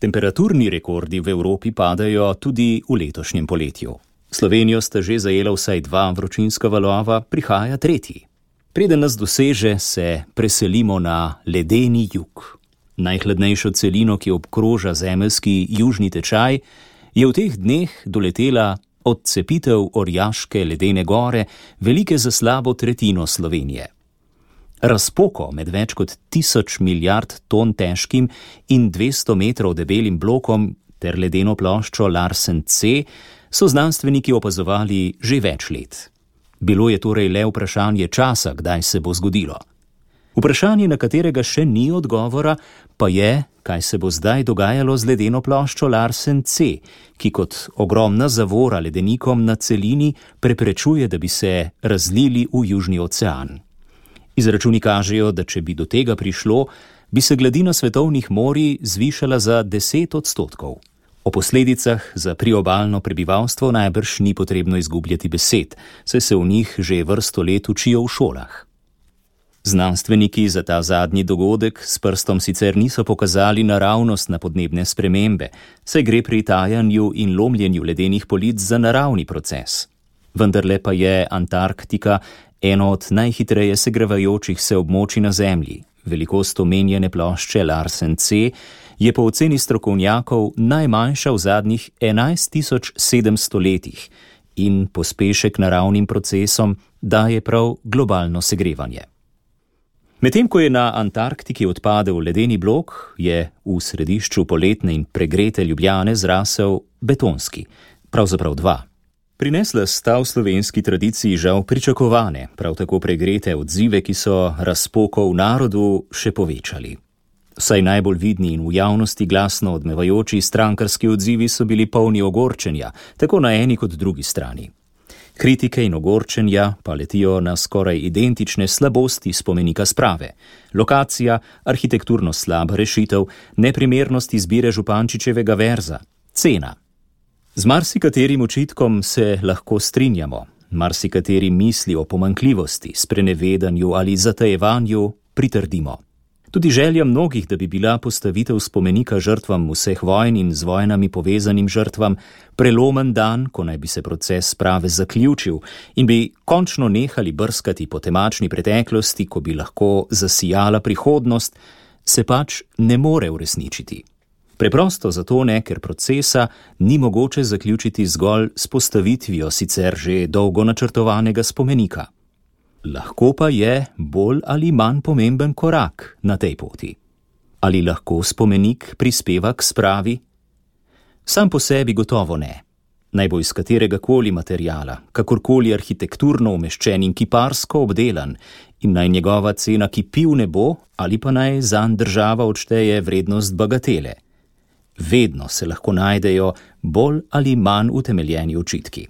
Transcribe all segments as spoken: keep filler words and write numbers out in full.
Temperaturni rekordi v Evropi padajo tudi v letošnjem poletju. Slovenijo sta že zajela vsaj dva vročinska valova, prihaja tretji. Preden nas doseže, se preselimo na ledeni jug. Najhladnejšo celino, ki obkroža zemeljski južni tečaj, je v teh dneh doletela odcepitev Orjaške ledene gore, velike za slabo tretjino Slovenije. Razpoko med več kot tisoč milijard ton težkim in dvesto metrov debelim blokom ter ledeno ploščo Larsen C so znanstveniki opazovali že več let. Bilo je torej le vprašanje časa, kdaj se bo zgodilo. Vprašanje, na katerega še ni odgovora, pa je, kaj se bo zdaj dogajalo z ledeno ploščo Larsen C, ki kot ogromna zavora ledenikom na celini preprečuje, da bi se razlili v Južni ocean. Izračuni kažejo, da če bi do tega prišlo, bi se gladina svetovnih morij zvišala za deset odstotkov. O posledicah za priobalno prebivalstvo najbrž ni potrebno izgubljati besed, saj se v njih že vrsto let učijo v šolah. Znanstveniki za ta zadnji dogodek s prstom sicer niso pokazali naravnost na podnebne spremembe, saj gre pri tajanju in lomljenju ledenih polic za naravni proces. Vendarle pa je Antarktika eno od najhitreje segrevajočih se območij na Zemlji. Velikost omenjene plošče Larsen C je po oceni strokovnjakov najmanjša v zadnjih enajst tisoč sedemsto letih in pospešek naravnim procesom daje prav globalno segrevanje. Medtem ko je na Antarktiki odpadel ledeni blok, je v središču poletne in pregrete Ljubljane zrasel betonski, pravzaprav dva. Prinesla sta v slovenski tradiciji žal pričakovane, prav tako pregrete odzive, ki so razpoko v narodu še povečali. Vsaj najbolj vidni in v javnosti glasno odmevajoči strankarski odzivi so bili polni ogorčenja, tako na eni kot drugi strani. Kritike in ogorčenja pa letijo na skoraj identične slabosti spomenika sprave. Lokacija, arhitekturno slaba rešitev, neprimernost izbire Župančičevega verza, cena. Z marsikaterim očitkom se lahko strinjamo, marsikateri misli o pomanjkljivosti, sprenevedanju ali zatajevanju pritrdimo. Tudi želja mnogih, da bi bila postavitev spomenika žrtvam vseh vojn in z vojnami povezanim žrtvam prelomen dan, ko naj bi se proces sprave zaključil in bi končno nehali brskati po temačni preteklosti, ko bi lahko zasijala prihodnost, se pač ne more uresničiti. Preprosto zato ne, ker procesa ni mogoče zaključiti zgolj s postavitvijo sicer že dolgo načrtovanega spomenika. Lahko pa je bolj ali manj pomemben korak na tej poti. Ali lahko spomenik prispeva k spravi? Sam po sebi gotovo ne. Naj bo iz kateregakoli materiala, kakorkoli arhitekturno umeščen in kiparsko obdelan in naj njegova cena kipi v nebo ali pa naj zanj država odšteje vrednost bagatele. Vedno se lahko najdejo bolj ali manj utemeljeni očitki.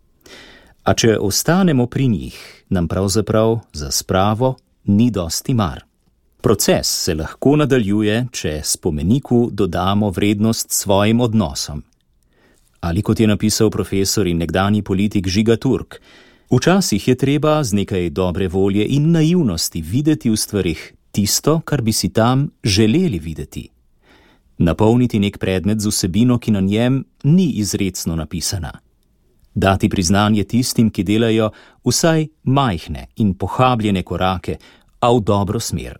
A če ostanemo pri njih, nam pravzaprav za spravo ni dosti mar. Proces se lahko nadaljuje, če spomeniku dodamo vrednost svojim odnosom. Ali kot je napisal profesor in nekdanji politik Žiga Turk, včasih je treba z nekaj dobre volje in naivnosti videti v stvarih tisto, kar bi si tam želeli videti. Napolniti nek predmet z vsebino, ki na njem ni izrecno napisana. Dati priznanje tistim, ki delajo vsaj majhne in pohabljene korake, a v dobro smer.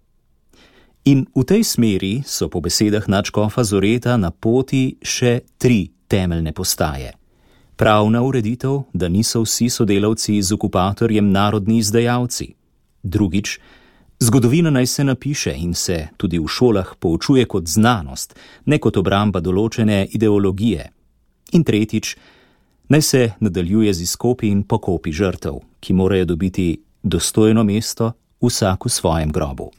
In v tej smeri so po besedah nadškofa Zoreta na poti še tri temeljne postaje. Pravna ureditev, da niso vsi sodelavci z okupatorjem narodni izdajalci. Drugič, zgodovina naj se napiše in se tudi v šolah poučuje kot znanost, ne kot obramba določene ideologije. In tretjič, naj se nadaljuje z izkopi in pokopi žrtev, ki morajo dobiti dostojno mesto vsak v svojem grobu.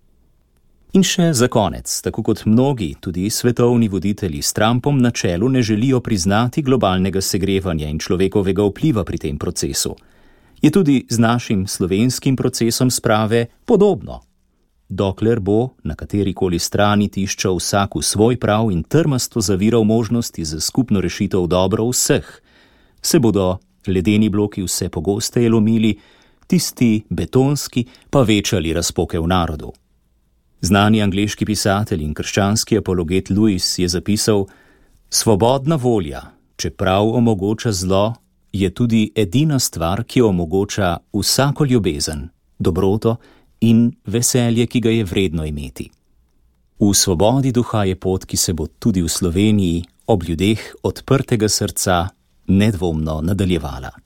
In še za konec, tako kot mnogi, tudi svetovni voditelji s Trumpom na čelu ne želijo priznati globalnega segrevanja in človekovega vpliva pri tem procesu. Je tudi z našim slovenskim procesom sprave podobno. Dokler bo na katerikoli strani tiščal vsak v svoj prav in trmasto zaviral možnosti za skupno rešitev dobro vseh, se bodo ledeni bloki vse pogosteje lomili, tisti betonski pa večali razpoke v narodu. Znani angleški pisatelj in krščanski apologet Lewis je zapisal: svobodna volja, čeprav omogoča zlo, je tudi edina stvar, ki omogoča vsako ljubezen, dobroto in veselje, ki ga je vredno imeti. V svobodi duha je pot, ki se bo tudi v Sloveniji ob ljudeh odprtega srca nedvomno nadaljevala.